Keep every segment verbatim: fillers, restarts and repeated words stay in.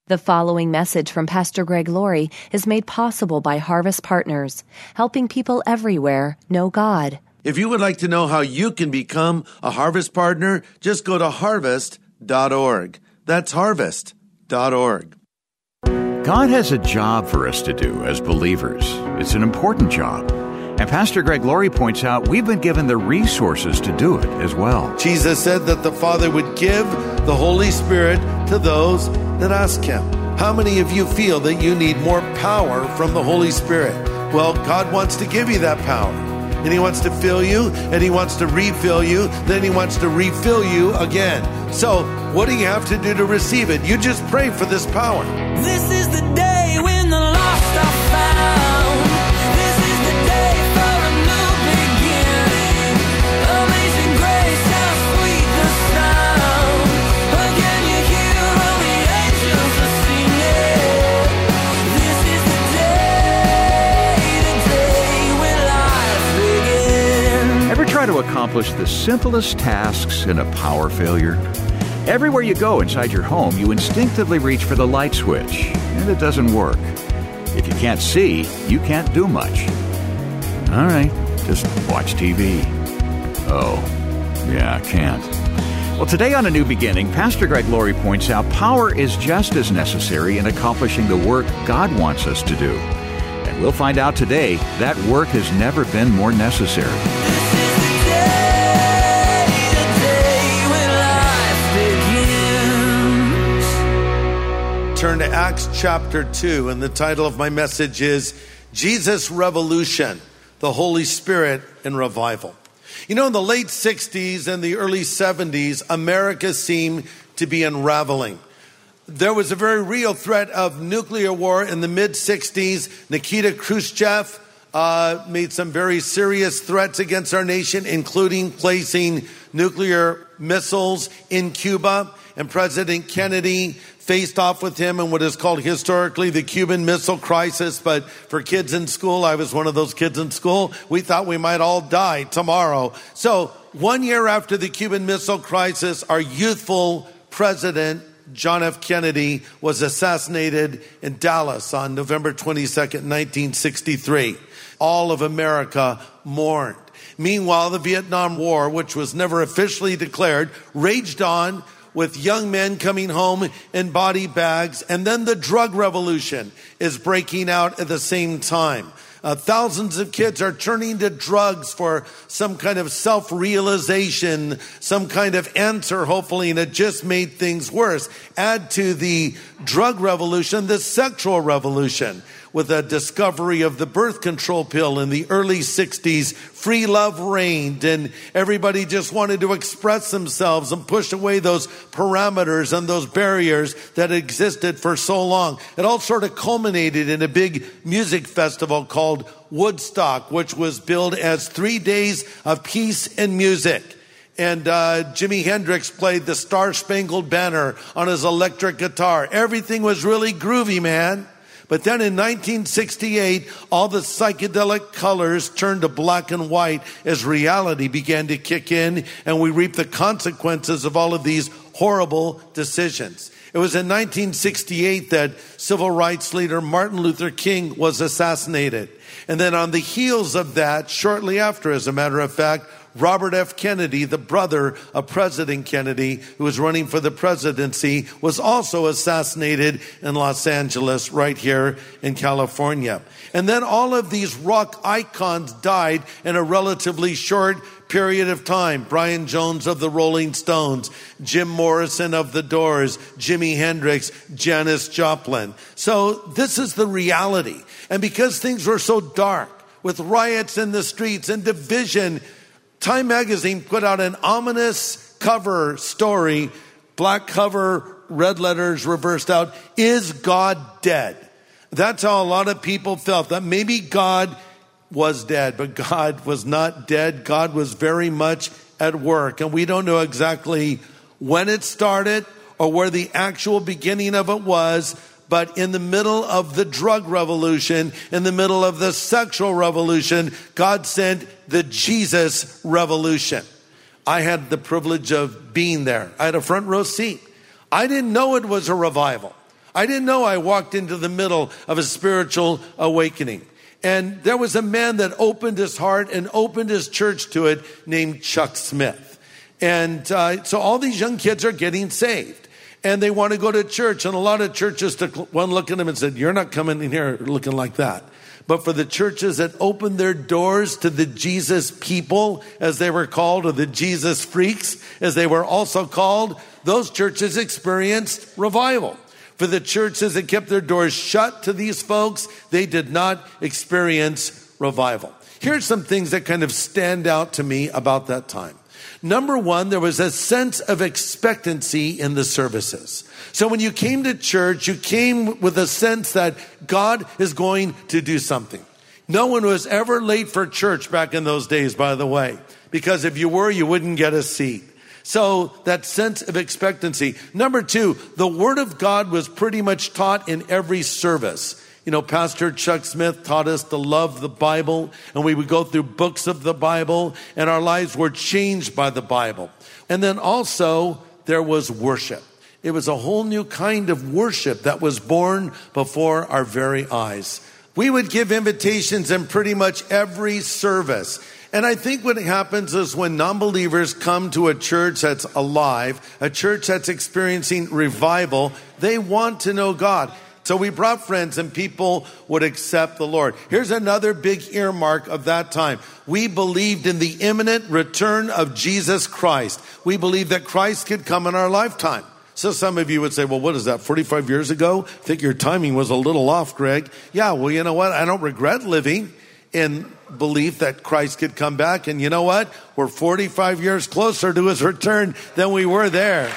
The following message from Pastor Greg Laurie is made possible by Harvest Partners, helping people everywhere know God. If you would like to know how you can become a Harvest Partner, just go to harvest dot org. That's harvest dot org. God has a job for us to do as believers. It's an important job. And Pastor Greg Laurie points out we've been given the resources to do it as well. Jesus said that the Father would give the Holy Spirit to those that ask Him. How many of you feel that you need more power from the Holy Spirit? Well, God wants to give you that power. And He wants to fill you, and He wants to refill you, then He wants to refill you again. So, what do you have to do to receive it? You just pray for this power. This is the day when the lost are found. This is the day for a new beginning. Amazing grace, how sweet the sound. Again you hear all the angels are singing. This is the day, the day when life begins. Ever try to accomplish the simplest tasks in a power failure? Everywhere you go inside your home, you instinctively reach for the light switch, and it doesn't work. If you can't see, you can't do much. All right, just watch T V. Oh, yeah, can't. Well, today on A New Beginning, Pastor Greg Laurie points out power is just as necessary in accomplishing the work God wants us to do. And we'll find out today that work has never been more necessary. Turn to Acts chapter two, and the title of my message is Jesus Revolution, the Holy Spirit in Revival. You know, in the late sixties and the early seventies, America seemed to be unraveling. There was a very real threat of nuclear war in the mid-sixties. Nikita Khrushchev uh, made some very serious threats against our nation, including placing nuclear missiles in Cuba. And President Kennedy faced off with him in what is called historically the Cuban Missile Crisis. But for kids in school, I was one of those kids in school, we thought we might all die tomorrow. So one year after the Cuban Missile Crisis, our youthful president, John F. Kennedy, was assassinated in Dallas on November twenty-second, nineteen sixty-three. All of America mourned. Meanwhile, the Vietnam War, which was never officially declared, raged on, with young men coming home in body bags. And then the drug revolution is breaking out at the same time. Uh, thousands of kids are turning to drugs for some kind of self-realization, some kind of answer, hopefully, and it just made things worse. Add to the drug revolution, the sexual revolution, with the discovery of the birth control pill in the early sixties. Free love reigned, and everybody just wanted to express themselves and push away those parameters and those barriers that existed for so long. It all sort of culminated in a big music festival called Woodstock, which was billed as three days of peace and music. And uh, Jimi Hendrix played the Star-Spangled Banner on his electric guitar. Everything was really groovy, man. But then in nineteen sixty-eight, all the psychedelic colors turned to black and white as reality began to kick in, and we reaped the consequences of all of these horrible decisions. It was in nineteen sixty-eight that civil rights leader Martin Luther King was assassinated. And then on the heels of that, shortly after, as a matter of fact, Robert F. Kennedy, the brother of President Kennedy, who was running for the presidency, was also assassinated in Los Angeles, right here in California. And then all of these rock icons died in a relatively short period of time. Brian Jones of the Rolling Stones, Jim Morrison of the Doors, Jimi Hendrix, Janis Joplin. So this is the reality. And because things were so dark, with riots in the streets and division, Time magazine put out an ominous cover story, black cover, red letters reversed out, "Is God dead?" That's how a lot of people felt, that maybe God was dead, but God was not dead. God was very much at work, and we don't know exactly when it started or where the actual beginning of it was. But in the middle of the drug revolution, in the middle of the sexual revolution, God sent the Jesus revolution. I had the privilege of being there. I had a front row seat. I didn't know it was a revival. I didn't know I walked into the middle of a spiritual awakening. And there was a man that opened his heart and opened his church to it named Chuck Smith. And uh, so all these young kids are getting saved. And they want to go to church. And a lot of churches took one look at him and said, you're not coming in here looking like that. But for the churches that opened their doors to the Jesus people, as they were called, or the Jesus freaks, as they were also called, those churches experienced revival. For the churches that kept their doors shut to these folks, they did not experience revival. Here's some things that kind of stand out to me about that time. Number one, there was a sense of expectancy in the services. So when you came to church, you came with a sense that God is going to do something. No one was ever late for church back in those days, by the way, because if you were, you wouldn't get a seat. So that sense of expectancy. Number two, the Word of God was pretty much taught in every service. You know, Pastor Chuck Smith taught us to love the Bible, and we would go through books of the Bible, and our lives were changed by the Bible. And then also, there was worship. It was a whole new kind of worship that was born before our very eyes. We would give invitations in pretty much every service. And I think what happens is when non-believers come to a church that's alive, a church that's experiencing revival, they want to know God. So we brought friends and people would accept the Lord. Here's another big earmark of that time. We believed in the imminent return of Jesus Christ. We believed that Christ could come in our lifetime. So some of you would say, well, what is that, forty-five years ago? I think your timing was a little off, Greg. Yeah, well, you know what? I don't regret living in belief that Christ could come back. And you know what? We're forty-five years closer to his return than we were there.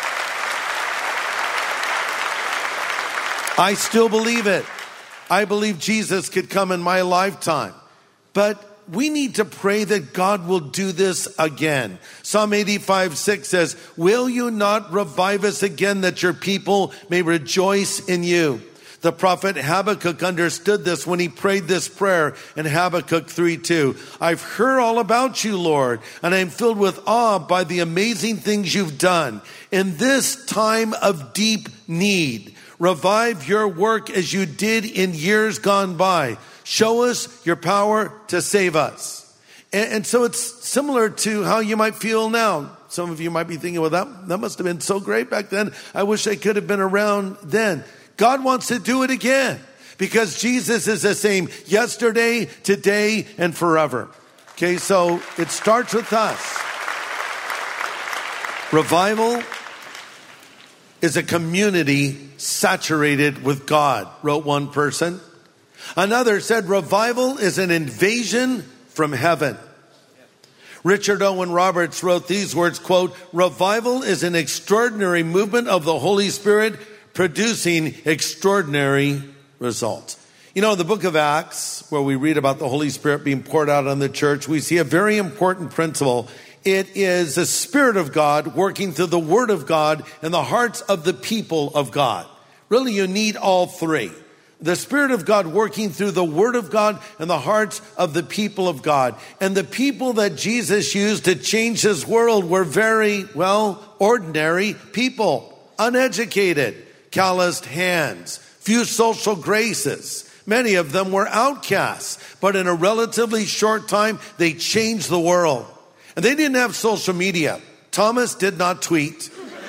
I still believe it. I believe Jesus could come in my lifetime. But we need to pray that God will do this again. Psalm eighty-five six says, will you not revive us again that your people may rejoice in you? The prophet Habakkuk understood this when he prayed this prayer in Habakkuk three two. I've heard all about you, Lord, and I'm filled with awe by the amazing things you've done. In this time of deep need, revive your work as you did in years gone by. Show us your power to save us. And, and so it's similar to how you might feel now. Some of you might be thinking, well, that, that must have been so great back then. I wish I could have been around then. God wants to do it again because Jesus is the same yesterday, today, and forever. Okay, so it starts with us. Revival is a community saturated with God, wrote one person. Another said revival is an invasion from heaven. Richard Owen Roberts wrote these words, quote, revival is an extraordinary movement of the Holy Spirit producing extraordinary results. You know, in the book of Acts, where we read about the Holy Spirit being poured out on the church, we see a very important principle. It is the Spirit of God working through the Word of God in the hearts of the people of God. Really, you need all three. The Spirit of God working through the Word of God in the hearts of the people of God. And the people that Jesus used to change his world were very, well, ordinary people. Uneducated, calloused hands, few social graces. Many of them were outcasts. But in a relatively short time, they changed the world. And they didn't have social media. Thomas did not tweet.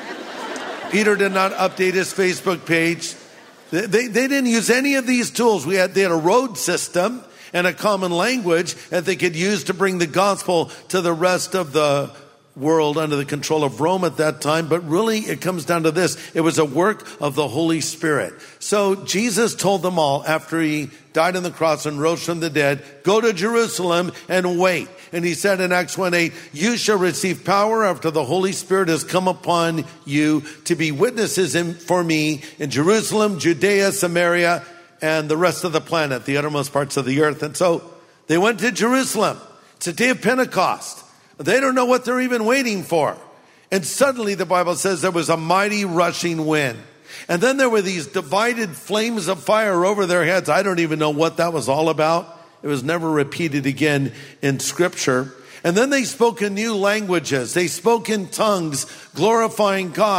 Peter did not update his Facebook page. They, they, they didn't use any of these tools. We had, they had a road system and a common language that they could use to bring the gospel to the rest of the world under the control of Rome at that time. But really, it comes down to this. It was a work of the Holy Spirit. So Jesus told them all after he died on the cross and rose from the dead, go to Jerusalem and wait. And he said in Acts one eight, you shall receive power after the Holy Spirit has come upon you to be witnesses in, for me in Jerusalem, Judea, Samaria, and the rest of the planet, the uttermost parts of the earth. And so they went to Jerusalem. It's a day of Pentecost. They don't know what they're even waiting for. And suddenly the Bible says there was a mighty rushing wind. And then there were these divided flames of fire over their heads. I don't even know what that was all about. It was never repeated again in Scripture. And then they spoke in new languages. They spoke in tongues, glorifying God.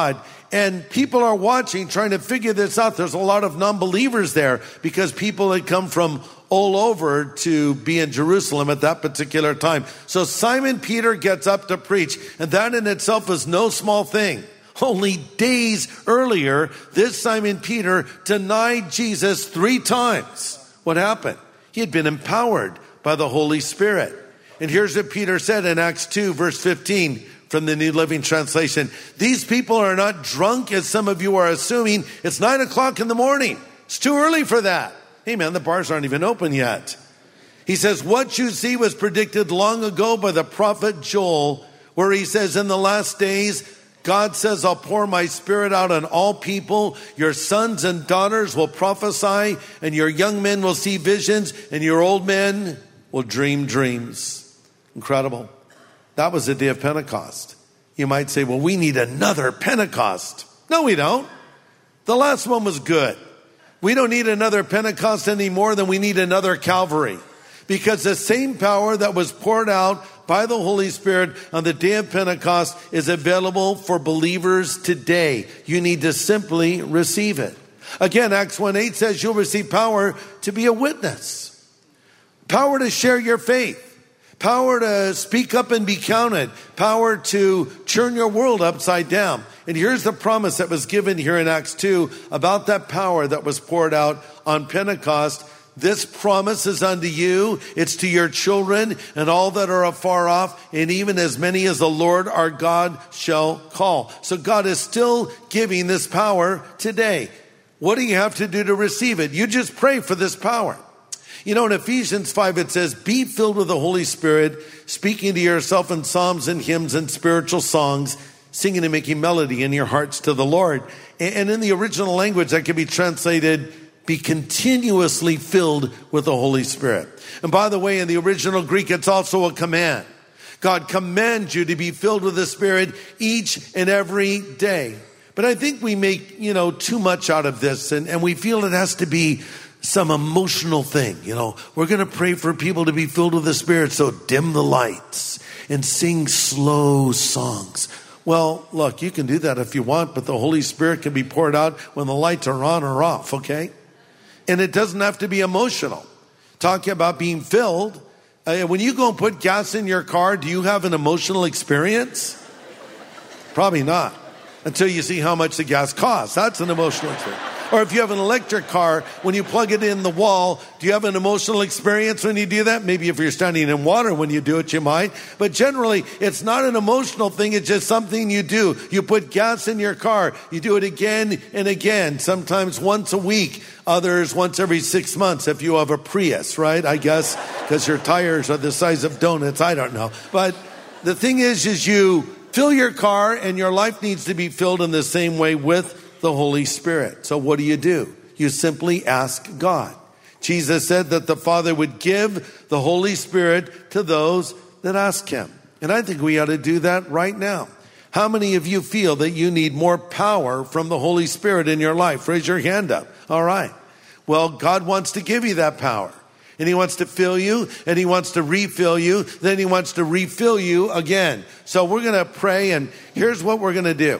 And people are watching, trying to figure this out. There's a lot of non-believers there because people had come from all over to be in Jerusalem at that particular time. So Simon Peter gets up to preach, and that in itself is no small thing. Only days earlier, this Simon Peter denied Jesus three times. What happened? He had been empowered by the Holy Spirit. And here's what Peter said in Acts two, verse fifteen, from the New Living Translation. These people are not drunk, as some of you are assuming. It's nine o'clock in the morning. It's too early for that. Hey man, the bars aren't even open yet. He says, what you see was predicted long ago by the prophet Joel, where he says, in the last days, God says, I'll pour my spirit out on all people. Your sons and daughters will prophesy, and your young men will see visions, and your old men will dream dreams. Incredible. That was the day of Pentecost. You might say, well, we need another Pentecost. No, we don't. The last one was good. We don't need another Pentecost any more than we need another Calvary. Because the same power that was poured out by the Holy Spirit on the day of Pentecost is available for believers today. You need to simply receive it. Again, Acts one eight says you'll receive power to be a witness. Power to share your faith. Power to speak up and be counted. Power to turn your world upside down. And here's the promise that was given here in Acts two about that power that was poured out on Pentecost. This promise is unto you. It's to your children and all that are afar off, and even as many as the Lord our God shall call. So God is still giving this power today. What do you have to do to receive it? You just pray for this power. You know, in Ephesians five, it says, be filled with the Holy Spirit, speaking to yourself in psalms and hymns and spiritual songs, singing and making melody in your hearts to the Lord. And in the original language, that can be translated, be continuously filled with the Holy Spirit. And by the way, in the original Greek, it's also a command. God commands you to be filled with the Spirit each and every day. But I think we make, you know, too much out of this, and, and we feel it has to be some emotional thing. You know, we're going to pray for people to be filled with the Spirit, so dim the lights and sing slow songs. Well, look, you can do that if you want, but the Holy Spirit can be poured out when the lights are on or off, okay? And it doesn't have to be emotional. Talking about being filled, uh, when you go and put gas in your car, do you have an emotional experience? Probably not, until you see how much the gas costs. That's an emotional experience. Or if you have an electric car, when you plug it in the wall, do you have an emotional experience when you do that? Maybe if you're standing in water when you do it, you might. But generally, it's not an emotional thing. It's just something you do. You put gas in your car. You do it again and again, sometimes once a week, others once every six months if you have a Prius, right? I guess because your tires are the size of donuts. I don't know. But the thing is, is you fill your car, and your life needs to be filled in the same way with the Holy Spirit. So what do you do? You simply ask God. Jesus said that the Father would give the Holy Spirit to those that ask him. And I think we ought to do that right now. How many of you feel that you need more power from the Holy Spirit in your life? Raise your hand up. All right. Well, God wants to give you that power. And he wants to fill you, and he wants to refill you. Then he wants to refill you again. So we're going to pray, and here's what we're going to do.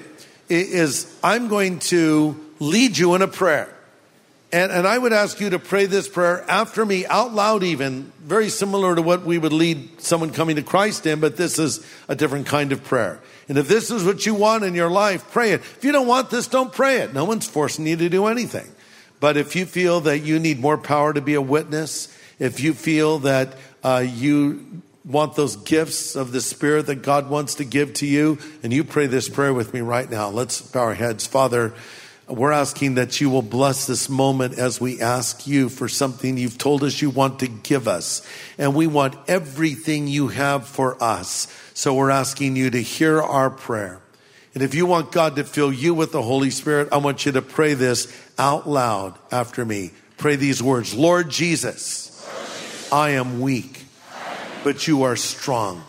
Is I'm going to lead you in a prayer. And, and I would ask you to pray this prayer after me out loud even, very similar to what we would lead someone coming to Christ in, but this is a different kind of prayer. And if this is what you want in your life, pray it. If you don't want this, don't pray it. No one's forcing you to do anything. But if you feel that you need more power to be a witness, if you feel that uh, you want those gifts of the Spirit that God wants to give to you, and you pray this prayer with me right now. Let's bow our heads. Father, we're asking that you will bless this moment as we ask you for something you've told us you want to give us. And we want everything you have for us. So we're asking you to hear our prayer. And if you want God to fill you with the Holy Spirit, I want you to pray this out loud after me. Pray these words. Lord Jesus, I am weak, but you are strong.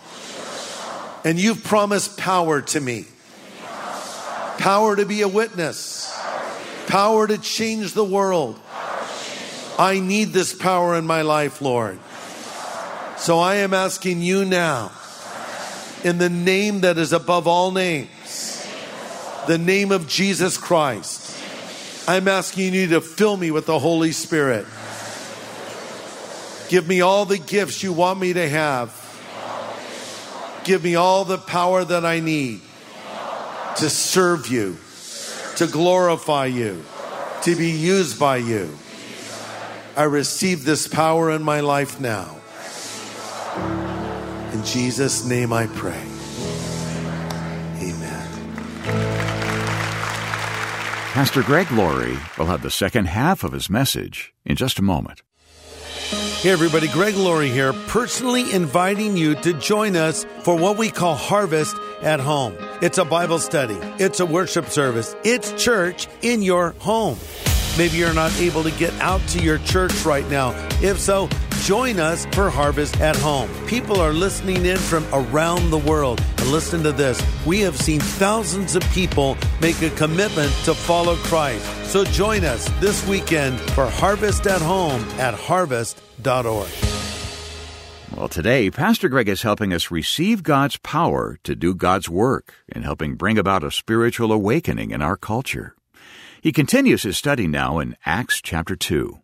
And you've promised power to me. Power to be a witness. Power to change the world. I need this power in my life, Lord. So I am asking you now, in the name that is above all names, the name of Jesus Christ, I'm asking you to fill me with the Holy Spirit. Give me all the gifts you want me to have. Give me all the power that I need to serve you, to glorify you, to be used by you. I receive this power in my life now. In Jesus' name I pray. Amen. Pastor Greg Laurie will have the second half of his message in just a moment. Hey everybody, Greg Laurie here, personally inviting you to join us for what we call Harvest at Home. It's a Bible study. It's a worship service. It's church in your home. Maybe you're not able to get out to your church right now. If so, join us for Harvest at Home. People are listening in from around the world. And listen to this. We have seen thousands of people make a commitment to follow Christ. So join us this weekend for Harvest at Home at harvest dot org. Well, today, Pastor Greg is helping us receive God's power to do God's work and helping bring about a spiritual awakening in our culture. He continues his study now in Acts chapter two.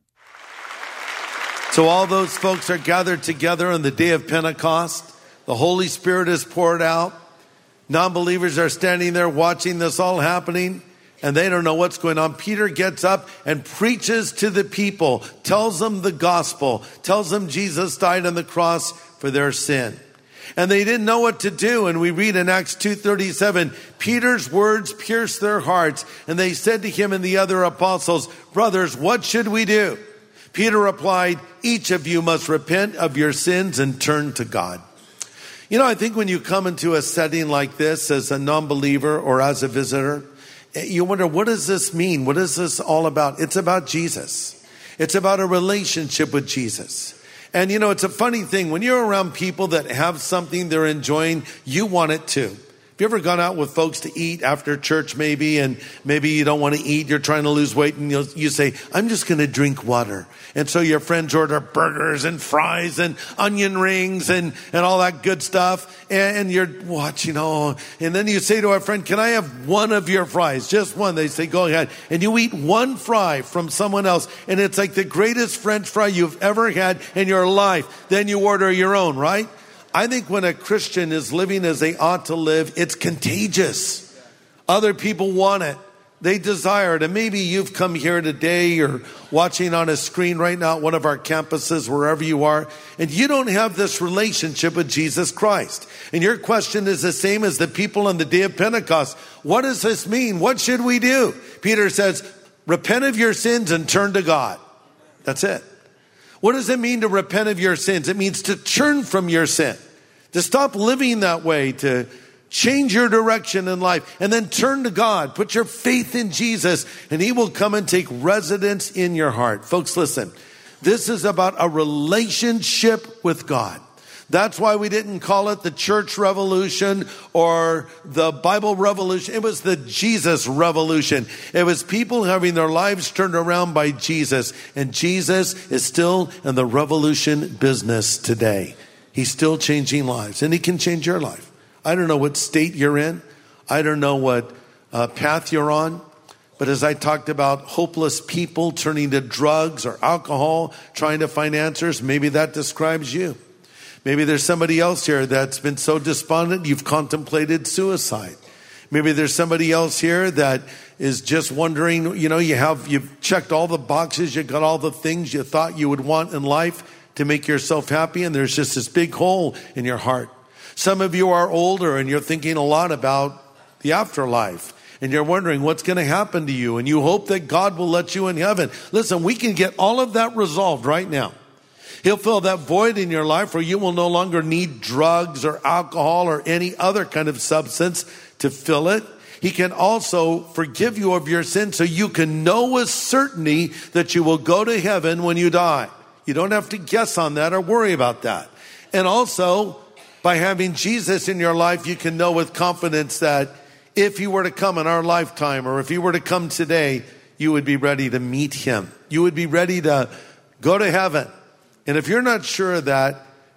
So all those folks are gathered together on the day of Pentecost. The Holy Spirit is poured out. Non-believers are standing there watching this all happening, and they don't know what's going on. Peter gets up and preaches to the people, tells them the gospel, tells them Jesus died on the cross for their sin. And they didn't know what to do. And we read in Acts two thirty-seven, Peter's words pierced their hearts, and they said to him and the other apostles, "Brothers, what should we do?" Peter replied, "Each of you must repent of your sins and turn to God." You know, I think when you come into a setting like this as a non-believer or as a visitor, you wonder, what does this mean? What is this all about? It's about Jesus. It's about a relationship with Jesus. And you know, it's a funny thing. When you're around people that have something they're enjoying, you want it too. Have you ever gone out with folks to eat after church maybe, and maybe you don't want to eat, you're trying to lose weight, and you'll, you say, "I'm just going to drink water." And so your friends order burgers and fries and onion rings and, and all that good stuff. And, and you're watching, oh, and then you say to our friend, "Can I have one of your fries? Just one." They say, "Go ahead." And you eat one fry from someone else, and it's like the greatest French fry you've ever had in your life. Then you order your own, right? I think when a Christian is living as they ought to live, it's contagious. Other people want it. They desire it. And maybe you've come here today or watching on a screen right now at one of our campuses, wherever you are, and you don't have this relationship with Jesus Christ. And your question is the same as the people on the day of Pentecost. What does this mean? What should we do? Peter says, repent of your sins and turn to God. That's it. What does it mean to repent of your sins? It means to turn from your sin, to stop living that way, to change your direction in life, and then turn to God. Put your faith in Jesus, and He will come and take residence in your heart. Folks, listen, this is about a relationship with God. That's why we didn't call it the church revolution or the Bible revolution. It was the Jesus revolution. It was people having their lives turned around by Jesus. And Jesus is still in the revolution business today. He's still changing lives, and He can change your life. I don't know what state you're in. I don't know what uh, path you're on. But as I talked about hopeless people turning to drugs or alcohol, trying to find answers, maybe that describes you. Maybe there's somebody else here that's been so despondent you've contemplated suicide. Maybe there's somebody else here that is just wondering, you know, you have, you've checked all the boxes, you've got all the things you thought you would want in life to make yourself happy, and there's just this big hole in your heart. Some of you are older and you're thinking a lot about the afterlife, and you're wondering what's going to happen to you, and you hope that God will let you in heaven. Listen, we can get all of that resolved right now. He'll fill that void in your life where you will no longer need drugs or alcohol or any other kind of substance to fill it. He can also forgive you of your sins so you can know with certainty that you will go to heaven when you die. You don't have to guess on that or worry about that. And also, by having Jesus in your life, you can know with confidence that if He were to come in our lifetime, or if He were to come today, you would be ready to meet Him. You would be ready to go to heaven. And if you're not sure of that,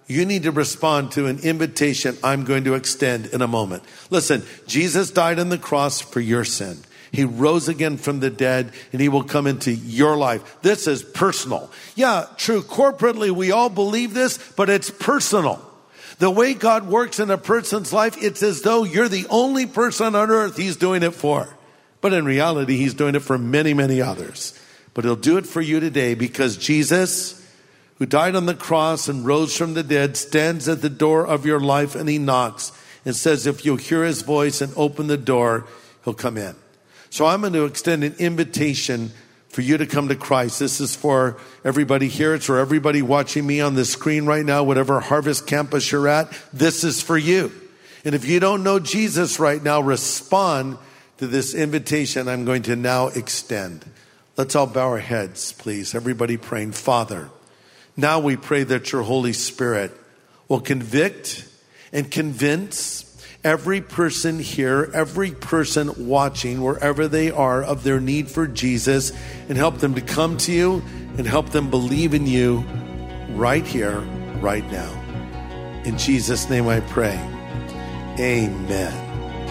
you need to respond to an invitation I'm going to extend in a moment. Listen, Jesus died on the cross for your sin. He rose again from the dead, and he will come into your life. This is personal. Yeah, true. Corporately, we all believe this, but it's personal. The way God works in a person's life, it's as though you're the only person on earth he's doing it for. But in reality, he's doing it for many, many others. But he'll do it for you today because Jesus, who died on the cross and rose from the dead, stands at the door of your life, and he knocks and says, if you'll hear his voice and open the door, he'll come in. So I'm going to extend an invitation for you to come to Christ. This is for everybody here. It's for everybody watching me on the screen right now, whatever Harvest Campus you're at. This is for you. And if you don't know Jesus right now, respond to this invitation I'm going to now extend. Let's all bow our heads, please. Everybody praying. Father, now we pray that your Holy Spirit will convict and convince every person here, every person watching, wherever they are, of their need for Jesus, and help them to come to you and help them believe in you right here, right now. In Jesus' name I pray. Amen.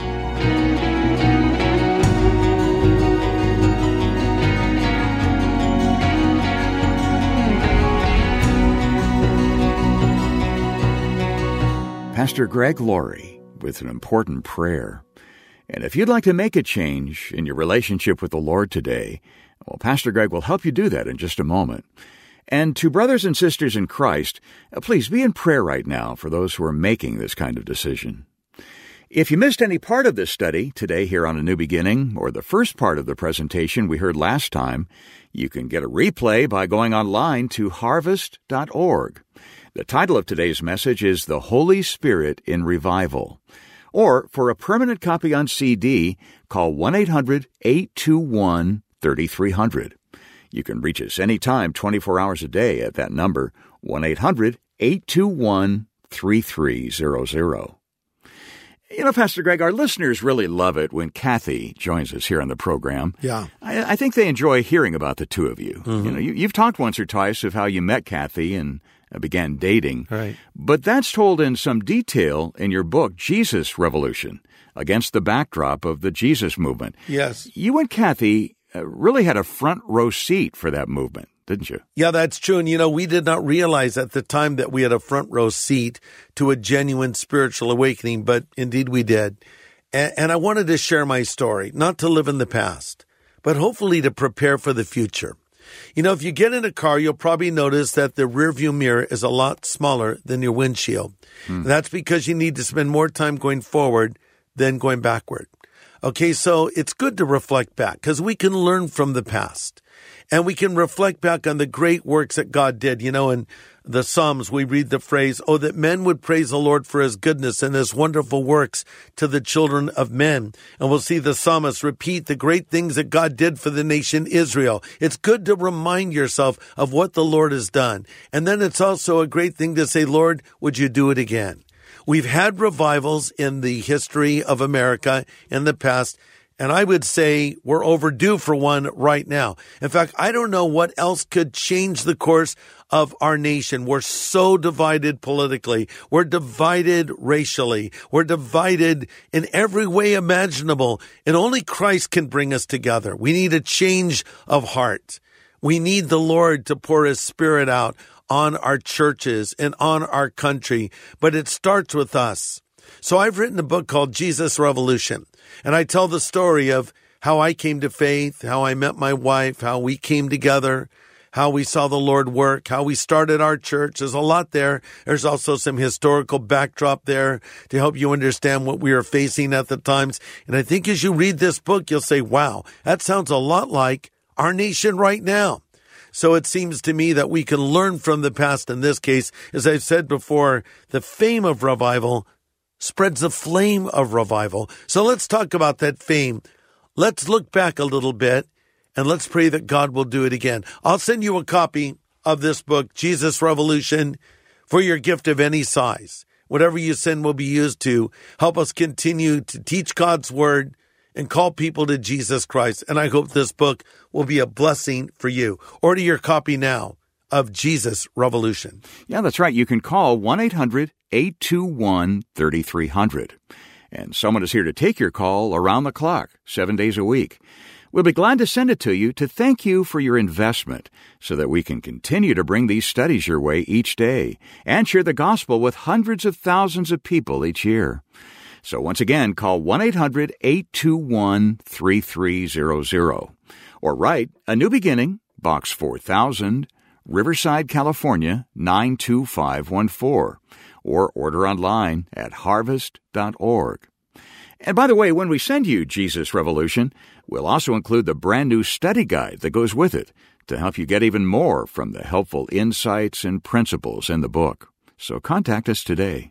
Pastor Greg Laurie with an important prayer. And if you'd like to make a change in your relationship with the Lord today, well, Pastor Greg will help you do that in just a moment. And to brothers and sisters in Christ, please be in prayer right now for those who are making this kind of decision. If you missed any part of this study today here on A New Beginning, or the first part of the presentation we heard last time, you can get a replay by going online to harvest dot org. The title of today's message is The Holy Spirit in Revival. Or, for a permanent copy on C D, call one eight hundred eight two one three three zero zero. You can reach us anytime, twenty-four hours a day at that number, one eight hundred eight two one three three zero zero. You know, Pastor Greg, our listeners really love it when Kathy joins us here on the program. Yeah. I, I think they enjoy hearing about the two of you. Mm-hmm. You know, you, you've talked once or twice of how you met Kathy and began dating. Right. But that's told in some detail in your book, Jesus Revolution, against the backdrop of the Jesus movement. Yes. You and Kathy uh, really had a front row seat for that movement, didn't you? Yeah, that's true. And, you know, we did not realize at the time that we had a front row seat to a genuine spiritual awakening, but indeed we did. And, and I wanted to share my story, not to live in the past, but hopefully to prepare for the future. You know, if you get in a car, you'll probably notice that the rearview mirror is a lot smaller than your windshield. Hmm. That's because you need to spend more time going forward than going backward. Okay, so it's good to reflect back because we can learn from the past. And we can reflect back on the great works that God did. You know, in the Psalms, we read the phrase, oh, that men would praise the Lord for his goodness and his wonderful works to the children of men. And we'll see the psalmist repeat the great things that God did for the nation Israel. It's good to remind yourself of what the Lord has done. And then it's also a great thing to say, Lord, would you do it again? We've had revivals in the history of America in the past, and I would say we're overdue for one right now. In fact, I don't know what else could change the course of our nation. We're so divided politically. We're divided racially. We're divided in every way imaginable. And only Christ can bring us together. We need a change of heart. We need the Lord to pour his Spirit out on our churches and on our country. But it starts with us. So I've written a book called Jesus Revolution. And I tell the story of how I came to faith, how I met my wife, how we came together, how we saw the Lord work, how we started our church. There's a lot there. There's also some historical backdrop there to help you understand what we were facing at the times. And I think as you read this book, you'll say, wow, that sounds a lot like our nation right now. So it seems to me that we can learn from the past in this case. As I've said before, the fame of revival spreads the flame of revival. So let's talk about that fame. Let's look back a little bit and let's pray that God will do it again. I'll send you a copy of this book, Jesus Revolution, for your gift of any size. Whatever you send will be used to help us continue to teach God's word and call people to Jesus Christ. And I hope this book will be a blessing for you. Order your copy now of Jesus Revolution. Yeah, that's right. You can call one eight hundred eight two one three three zero zero. And someone is here to take your call around the clock, seven days a week. We'll be glad to send it to you to thank you for your investment so that we can continue to bring these studies your way each day and share the gospel with hundreds of thousands of people each year. So once again, call one eight hundred eight two one three three zero zero or write A New Beginning, Box four thousand, Riverside, California, nine two five one four, or order online at harvest dot org. And by the way, when we send you Jesus Revolution, we'll also include the brand new study guide that goes with it to help you get even more from the helpful insights and principles in the book. So contact us today.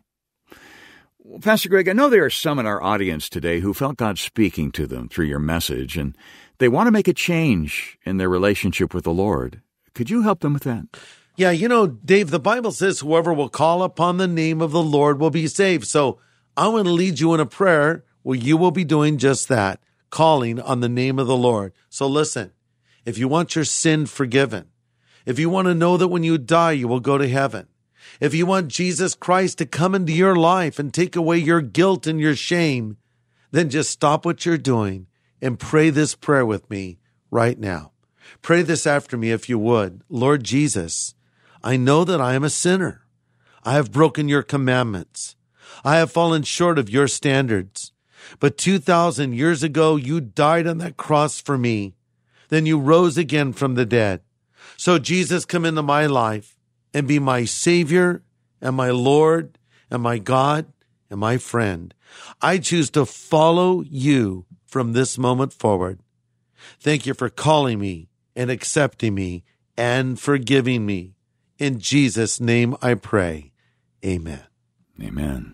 Well, Pastor Greg, I know there are some in our audience today who felt God speaking to them through your message, and they want to make a change in their relationship with the Lord. Could you help them with that? Yeah, you know, Dave, the Bible says whoever will call upon the name of the Lord will be saved. So I want to lead you in a prayer where you will be doing just that, calling on the name of the Lord. So listen, if you want your sin forgiven, if you want to know that when you die, you will go to heaven, if you want Jesus Christ to come into your life and take away your guilt and your shame, then just stop what you're doing and pray this prayer with me right now. Pray this after me if you would. Lord Jesus, I know that I am a sinner. I have broken your commandments. I have fallen short of your standards. But two thousand years ago, you died on that cross for me. Then you rose again from the dead. So Jesus, come into my life and be my Savior and my Lord and my God and my friend. I choose to follow you from this moment forward. Thank you for calling me and accepting me and forgiving me. In Jesus' name I pray. Amen. Amen.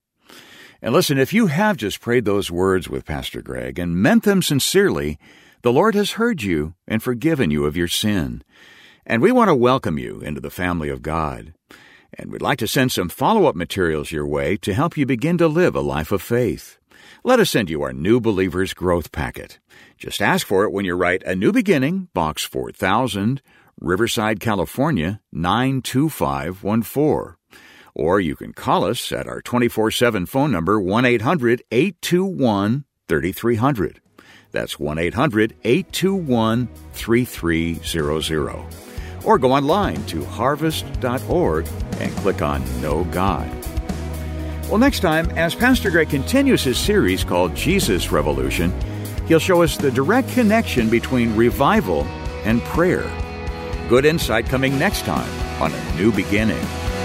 And listen, if you have just prayed those words with Pastor Greg and meant them sincerely, the Lord has heard you and forgiven you of your sin. And we want to welcome you into the family of God. And we'd like to send some follow-up materials your way to help you begin to live a life of faith. Let us send you our New Believers Growth Packet. Just ask for it when you write A New Beginning, Box four thousand, Riverside, California, nine two five one four. Or you can call us at our twenty-four seven phone number, one eight hundred eight two one three three zero zero. That's one eight hundred eight two one three three zero zero. Or go online to harvest dot org and click on Know God. Well, next time, as Pastor Greg continues his series called Jesus Revolution, he'll show us the direct connection between revival and prayer. Good insight coming next time on A New Beginning.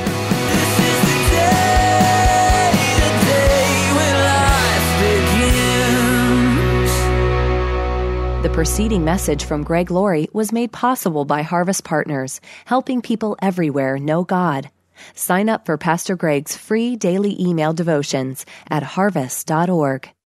The preceding message from Greg Laurie was made possible by Harvest Partners, helping people everywhere know God. Sign up for Pastor Greg's free daily email devotions at harvest dot org.